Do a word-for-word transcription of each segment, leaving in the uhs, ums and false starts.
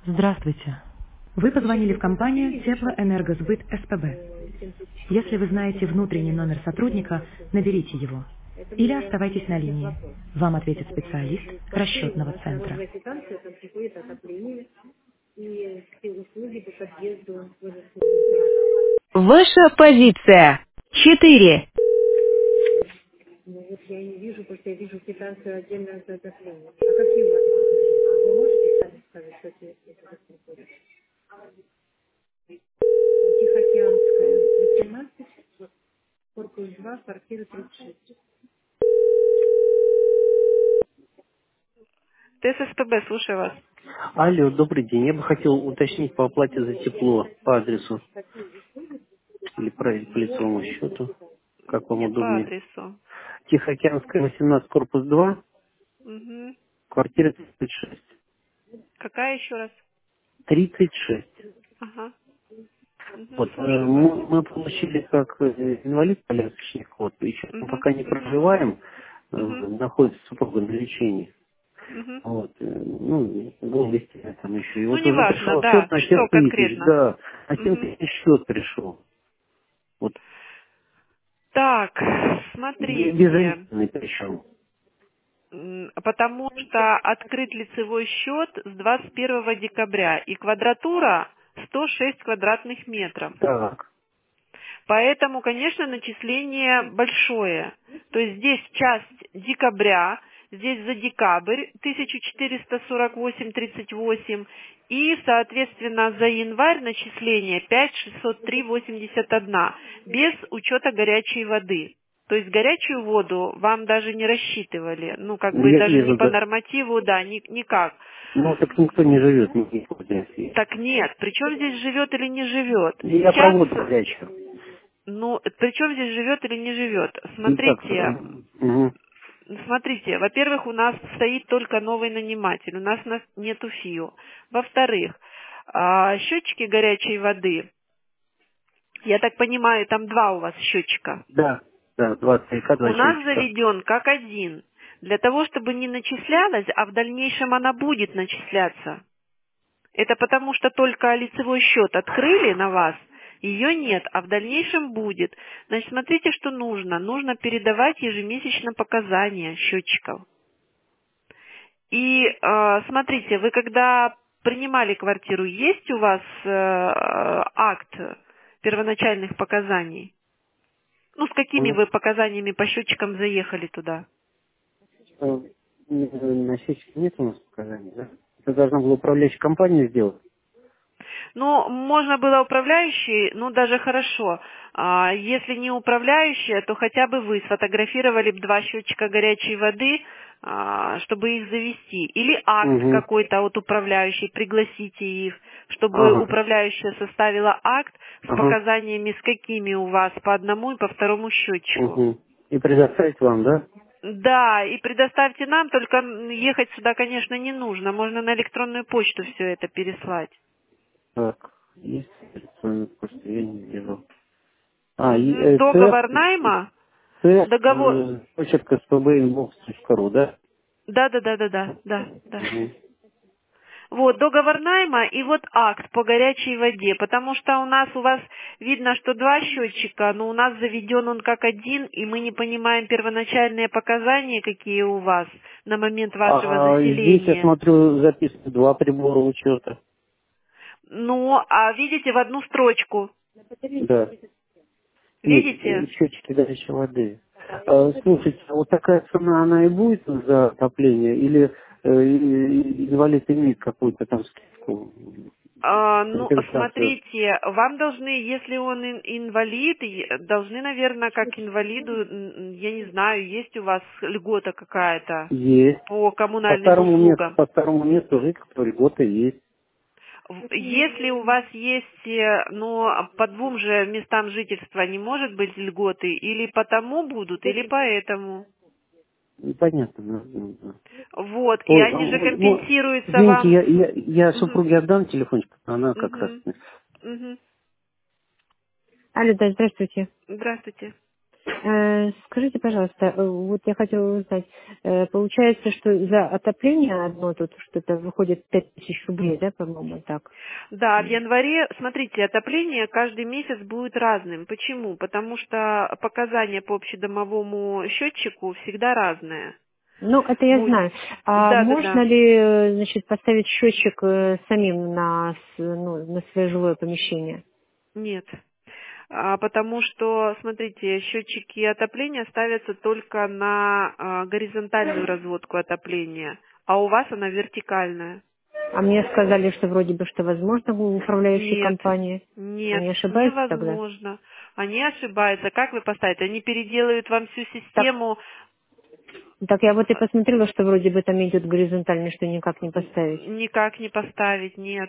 Здравствуйте. Вы позвонили в компанию Теплоэнергосбыт СПБ. Если вы знаете внутренний номер сотрудника, наберите его. Или оставайтесь на линии. Вам ответит специалист расчетного центра. Ваша позиция. Четыре. ТССПБ, слушаю вас. Алло, добрый день. Я бы хотел уточнить по оплате за тепло по адресу или по, по лицевому счету, как вам Нет, по удобнее. адресу. Тихоокеанская, восемнадцать, корпус два, Угу. квартира тридцать шесть. Какая еще раз? тридцать шесть. Ага. Угу, Вот, э, слушаю вас. мы, мы получили как э, инвалид-колясочник, вот, еще мы Угу, пока не угу, проживаем, э, угу, находится супруга на лечении. угу. Вот, э, ну, был вести там еще. И Ну, вот уже неважно, пришел счет да. на Что семь тысяч, конкретно? да, на семь Угу. тысяч счет пришел. Вот, Так, смотрите. безлимитный причем. М, Потому что открыт лицевой счет с двадцать первого декабря и квадратура сто шесть квадратных метров. Так. Поэтому, конечно, начисление большое. То есть здесь часть декабря, здесь за декабрь тысяча четыреста сорок восемь тридцать восемь и, соответственно, за январь начисление пять тысяч шестьсот три восемьдесят один без учета горячей воды. То есть горячую воду вам даже не рассчитывали, ну как бы Я даже не вижу, по да. нормативу, да, ни- никак. Ну, так никто не живет, не здесь. Так нет, причем здесь живет или не живет? Я про Сейчас воду горячую. ну, причем здесь живет или не живет? И так, Смотрите, угу. смотрите, во-первых, у нас стоит только новый наниматель, у нас на- нету ФИО. Во-вторых, а, счетчики горячей воды, я так понимаю, там два у вас счетчика. Да, да, двадцать к У два нас счетчика. заведен как один. Для того, чтобы не начислялась, а в дальнейшем она будет начисляться. Это потому, что только лицевой счет открыли на вас, ее нет, а в дальнейшем будет. Значит, смотрите, что нужно. Нужно передавать ежемесячно показания счетчиков. И э, смотрите, вы когда принимали квартиру, есть у вас э, акт первоначальных показаний? Ну, с какими Ну, вы показаниями по счетчикам заехали туда? э, на счетчике нет у нас показаний, да? Это должна была управляющая компания сделать. Ну, можно было управляющий, ну, даже хорошо. А, если не управляющая, то хотя бы вы сфотографировали бы два счетчика горячей воды, а, чтобы их завести. Или акт Угу. какой-то от управляющей, пригласите их, чтобы Ага, управляющая составила акт с ага, показаниями, с какими у вас по одному и по второму счетчику. угу. И предоставить вам, да? Да, и предоставьте нам, только ехать сюда, конечно, не нужно. Можно на электронную почту все это переслать. Так, есть электронная почта, я не вижу. А, и Мгм. э, Договор Ц, найма, Ц, договор, э, почерк spbinbox.ru, да? да, да, да, да, да, да, да. Угу. Вот, договор найма и вот акт по горячей воде, потому что у нас, у вас видно, что два счетчика, но у нас заведен он как один, и мы не понимаем первоначальные показания, какие у вас на момент вашего А здесь, я заселения. смотрю, записано два прибора учета. Ну, а видите в одну строчку, Да. Нет, видите? счетчики горячей воды. А, слушайте, а вот такая цена, она и будет за отопление? Или э, и- инвалид имеет какую-то там скидку, А, ну, компенсацию? смотрите, вам должны, если он ин- инвалид, и должны, наверное, как инвалиду, м, я не знаю, есть у вас льгота какая-то Есть. по По коммунальным старому месту, услугам. по старому месту жительства льгота есть. В- Если у вас есть, э, ну, по двум же местам жительства не может быть льготы, или потому будут, или поэтому. Непонятно. Ну, ну, ну. Вот, и Ой, они же а, ну, компенсируются извините, вам. я, я, я Мгм, супруге отдам телефончик, она как раз. мгм, мгм. Алло, да, здравствуйте. Здравствуйте. Э, Скажите, пожалуйста, э, вот я хотела узнать, э, получается, что за отопление одно тут что-то выходит пять тысяч рублей, да, по-моему, так? Да, в январе, смотрите, отопление каждый месяц будет разным. Почему? Потому что показания по общедомовому счетчику всегда разные. Ну, это я Будет. знаю. А Да, да, можно да. ли, э, значит, поставить счетчик э, самим на, с- ну, на свое жилое помещение? Нет. А, потому что, смотрите, счетчики отопления ставятся только на а, горизонтальную разводку отопления, а у вас она вертикальная. А мне сказали, что вроде бы, что возможно у управляющей Нет, компании. нет, Они ошибаются тогда? невозможно. Они ошибаются. Как вы поставите? Они переделают вам всю Так, систему. так я вот и посмотрела, что вроде бы там идет горизонтально, что никак не поставить. Никак не поставить, нет.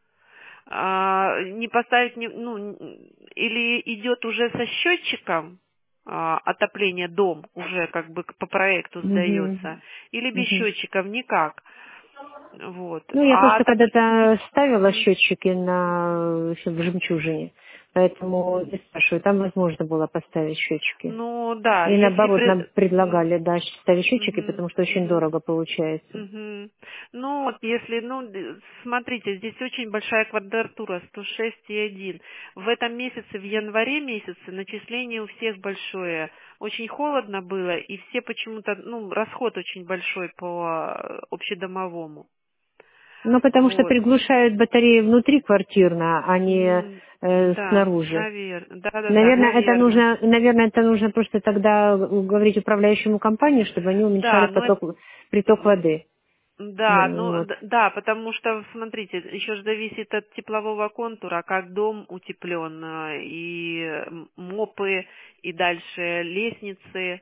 А, не поставить, не- ну, н- или идет уже со счетчиком а, отопление дом, уже как бы по проекту Мгм. сдается, или без Мгм. счетчиков никак. Вот. Ну, я А просто отоп- когда-то ставила Мгм. счетчики на в общем, в жемчужине, поэтому я спрашиваю, там возможно было поставить счетчики. Ну да, И если наоборот, нам при... м, предлагали, да, ставить счетчики, мгм, потому что очень мгм. дорого получается. Мгм. Ну, вот если, ну, д- смотрите, здесь очень большая квадратура, сто шесть и один. В этом месяце, в январе месяце, начисление у всех большое. Очень холодно было, и все почему-то, ну, расход очень большой по э, общедомовому. Ну, потому что Вот. приглушают батареи внутриквартирно, а не М, э, Да, снаружи. наверное, да-да-да, Наверное, это наверное. нужно, наверное, это нужно просто тогда говорить управляющему компании, чтобы они уменьшали Да, но поток, приток воды. Да, Ну, ну вот. д- да, потому что, смотрите, еще же зависит от теплового контура, как дом утеплен, э, и м, мопы, и дальше лестницы,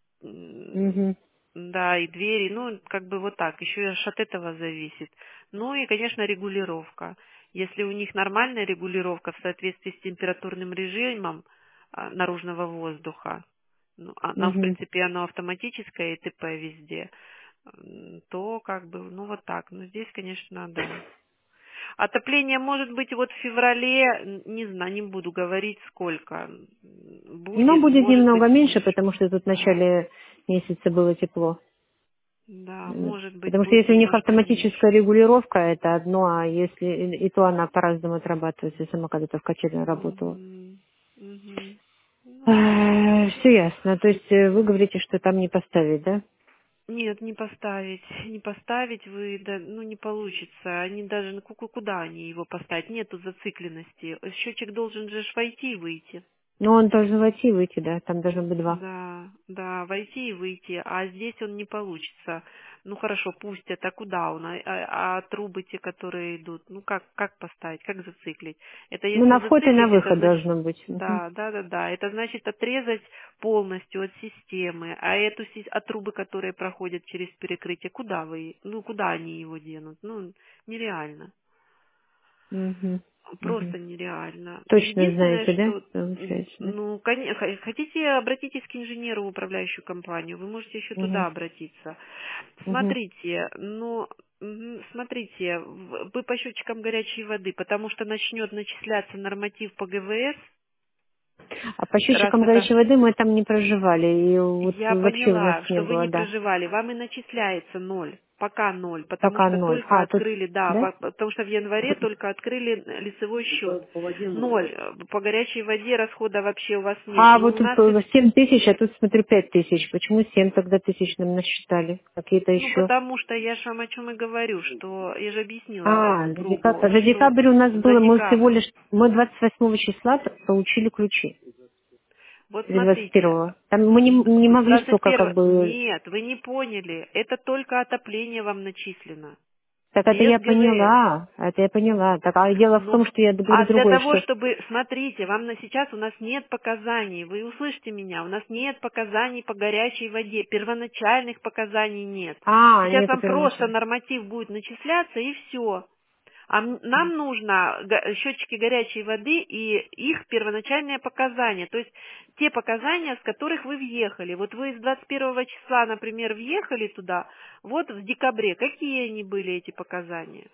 м, Мгм. да, и двери, ну, как бы вот так, еще аж от этого зависит. Ну и, конечно, регулировка. Если у них нормальная регулировка в соответствии с температурным режимом а, наружного воздуха, ну, она, в Мгм. принципе, оно автоматическое и т.п. везде, м, то как бы, ну вот так. Но здесь, конечно, да. Отопление может быть вот в феврале, н- не знаю, не буду говорить сколько. м, Но Будет, будет может немного быть, меньше, меньше. потому что тут в начале месяца было тепло. Да, М. может быть, Потому что будет если у них немножко автоматическая меньше. регулировка, это одно, а если и и то она по-разному отрабатывается. Я сама когда-то в котельной работала. Мгм. Мгм. Ну, Все ясно. То есть э, вы говорите, что там не поставить, да? нет, не поставить, не поставить вы, да, ну не получится. Они даже, ну ку- ку- куда они его поставить? Нету зацикленности. Счетчик должен же ж войти и выйти. Но он должен войти и выйти, да? Там должно быть два. Да, да, войти и выйти, а здесь он не получится. Ну хорошо, пусть это куда он, а, а- а трубы те, которые идут, ну как, как поставить, как зациклить? Это Ну, если на вход и на зациклить, это выход значит, должно быть. Мгм. да, да, да, да, это значит отрезать полностью от системы, а эту си- а трубы, которые проходят через перекрытие, куда вы, ну куда они его денут? Ну нереально. Мгм. Мгм. Просто нереально. Точно Единственное, знаете, да? что, м, Получается, да? ну, коне- х- хотите, обратитесь к инженеру в управляющую компанию, вы можете еще Мгм. туда обратиться. Мгм. Смотрите, ну, мгм, смотрите, в- вы по счетчикам горячей воды, потому что начнет начисляться норматив по гэ вэ эс, А по раз счетчикам это горячей воды мы там не проживали, и вот я вообще у нас поняла, не что вы было, не да. проживали, вам и начисляется ноль, пока ноль, потому Пока что ноль. только А, тут, открыли, да, да? по- потому что в январе только открыли лицевой счет. Ноль. Э, По горячей воде расхода вообще у вас нет. А Но вот у тут нас, и- э, семь тысяч, а тут, смотрю, пять тысяч. Почему семь тогда тысяч нам насчитали? Какие-то ну еще? потому что я же вам о чем и говорю, что я же объяснила А, за супругу, декабрь, за что декабрь у нас за было, мы всего декабрь. лишь, мы двадцать восьмого числа получили ключи. Вот Или двадцать смотрите, первого. Там мы не, не могли двадцать столько первого. как бы... Нет, вы не поняли. Это только отопление вам начислено. Так это Без я гэ вэ эс. поняла, это я поняла. Так, а дело в том, Ну, что я говорю а для другое, того, что... чтобы, смотрите, вам на сейчас у нас нет показаний, вы услышите меня, у нас нет показаний по горячей воде, первоначальных показаний нет. А, Сейчас нет, вам это просто начало. норматив будет начисляться и все. А м- нам нужно га- счетчики горячей воды и их первоначальные показания, то есть те показания, с которых вы въехали. Вот вы с двадцать первого числа, например, въехали туда, вот в декабре, какие они были, эти показания?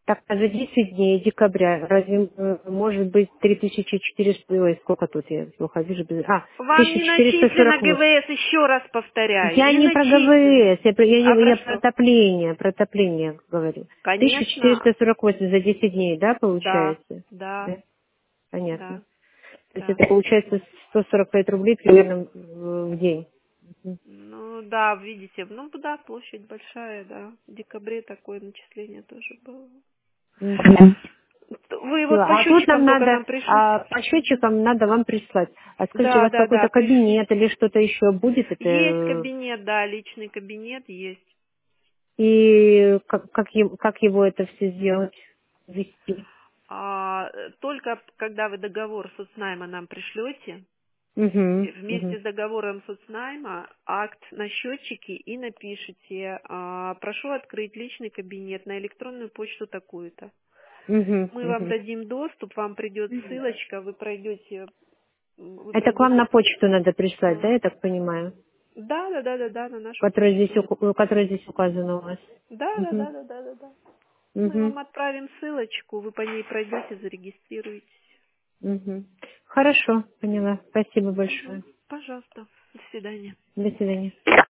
Так, а за десять дней декабря разве э, может быть три тысячи четыреста, ой, сколько тут я плохо вижу, без- а, Вам не тысяча четыреста начислено сорок восемь. ГВС, еще раз повторяю, Я не не про начислено. ГВС, я, про, я, А не- про я про что? отопление, про отопление говорю. тысяча Конечно, четыреста сорок восемь за десять дней, да, да, получается? да, Да? Понятно. да, То есть да. это получается сто сорок пять рублей примерно в в день. Мгм. Ну да, видите, ну да, площадь большая, да. В декабре такое начисление тоже было. Мгм. Вы Всё. вот по А тут нам счетчикам только надо, нам пришлите. а по счетчикам надо вам прислать. А скажите, у Да, вас да, да, какой-то пришлите. кабинет или что-то еще будет? Есть Это, кабинет, да, личный кабинет есть. и как, как, его, как его это все сделать, ввести? А, э, только когда вы договор соцнайма нам пришлете, Угу, угу, вместе с договором соцнайма акт на счетчике и напишите, а, прошу открыть личный кабинет на электронную почту такую-то. угу, Мы вам угу. дадим доступ, вам придет ссылочка, вы пройдете, м, вы Это к вам на пройдете. почту надо прислать, да, м, я так понимаю? Да, да, да, да, да, на нашу Которая здесь, почту. уку- которая здесь указана у вас. Да, да, Угу, да, да, да, да, да. Мы угу, вам отправим ссылочку, вы по ней пройдете, зарегистрируетесь. угу. Хорошо, поняла. Спасибо Мгм. большое. Пожалуйста. До свидания. До свидания.